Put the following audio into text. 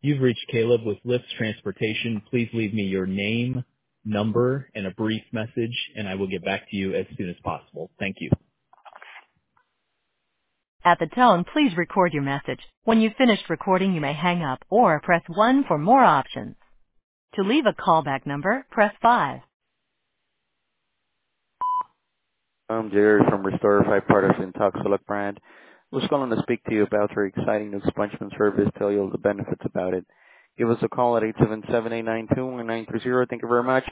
You've reached Caleb with Lyft Transportation. Please leave me your name, number, and a brief message, and I will get back to you as soon as possible. Thank you. At the tone, please record your message. When you've finished recording, you may hang up or press 1 for more options. To leave a callback number, press 5. I'm Jerry from Restore 5 Products in Select brand. I was calling to speak to you about our exciting new expungement service, tell you all the benefits about it. Give us a call at 877-892-1930. Thank you very much.